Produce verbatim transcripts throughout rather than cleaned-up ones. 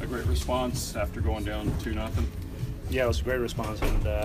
a great response after going down two nothing. Yeah, it was a great response, and uh,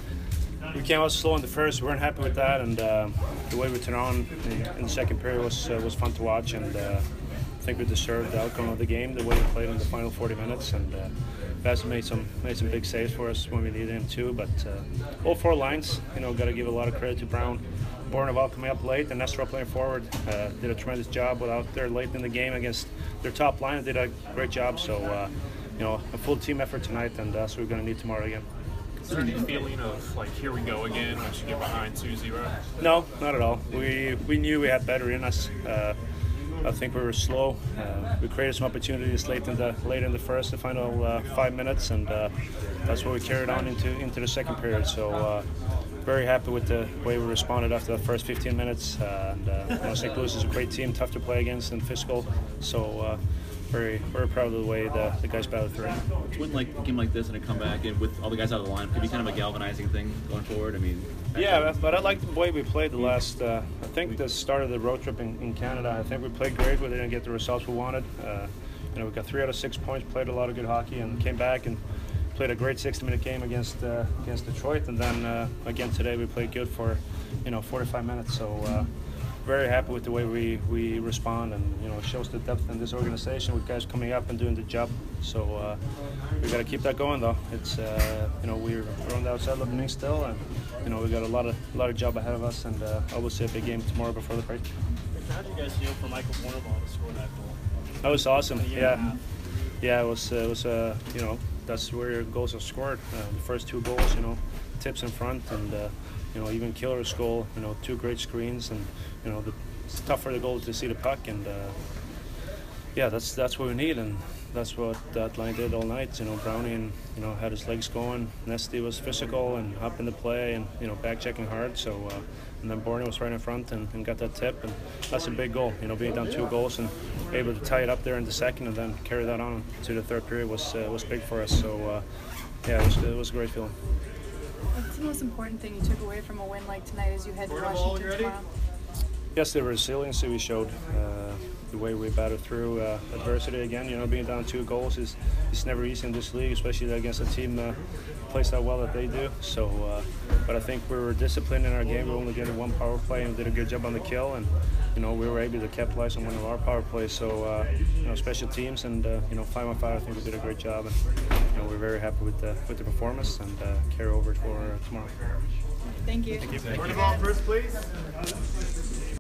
we came out slow in the first. We weren't happy with that, and uh, the way we turned on in, in the second period was uh, was fun to watch, and uh, I think we deserved the outcome of the game, the way we played in the final forty minutes, and uh, Bass made some made some big saves for us when we needed him too. But uh, all four lines, you know, got to give a lot of credit to Brown. Bourneval coming up late, and Nestor playing forward uh, did a tremendous job without there late in the game against their top line. Did a great job. So, uh, you know, a full team effort tonight, and that's what we're going to need tomorrow again. Is there any feeling of like, here we go again once you get behind two zero? No, not at all. We we knew we had better in us. Uh, I think we were slow. Uh, we created some opportunities late in the late in the first, the final uh, five minutes, and uh, that's what we carried on into into the second period. So. Uh, Very happy with the way we responded after the first fifteen minutes. Uh, and uh, you know, Saint Louis is a great team, tough to play against and physical. So uh, very, very proud of the way the, the guys battled through. To win like a game like this and a comeback, and with all the guys out of the line, could be kind of a galvanizing thing going forward. I mean, yeah, but I like the way we played the last. Uh, I think the start of the road trip in, in Canada. I think we played great. We didn't get the results we wanted. Uh, you know, we got three out of six points. Played a lot of good hockey and came back and. Played a great sixty-minute game against uh, against Detroit, and then uh, again today we played good for, you know, forty-five minutes. So uh, very happy with the way we, we respond, and you know, it shows the depth in this organization with guys coming up and doing the job. So uh, we got to keep that going, though. It's uh, you know, we're on the outside looking still, and you know, we got a lot of a lot of job ahead of us, and uh, I will see a big game tomorrow before the break. How did you guys feel for Michael Bourneval to score that goal? That was awesome. Yeah, yeah, it was uh, it was uh, you know. That's where your goals are scored. Uh, the first two goals, you know, tips in front, and uh, you know, even Killer's goal, you know, two great screens, and you know, the, it's tough for the goal to see the puck, and uh, yeah, that's that's what we need, and that's what that line did all night. You know, Brownie, and you know, had his legs going. Nesty was physical and up in the play, and you know, back checking hard. So, uh, and then Borneo was right in front and, and got that tip, and that's a big goal. You know, being down two goals and able to tie it up there in the second, and then carry that on to the third period was uh, was big for us. So, uh, yeah, it was, it was a great feeling. What's the most important thing you took away from a win like tonight as you head to Washington tomorrow? Yes, the resiliency we showed, uh, the way we battled through uh, adversity again. You know, being down two goals is it's never easy in this league, especially against a team uh, plays that well that they do. So, uh, but I think we were disciplined in our game. We only getting one power play and did a good job on the kill, and you know, we were able to capitalize on one of our power plays. So, uh, you know, special teams and uh, you know, five on five, I think we did a great job, and you know, we're very happy with the with the performance, and uh, carry over for uh, tomorrow. Thank you. Thank you. First, please.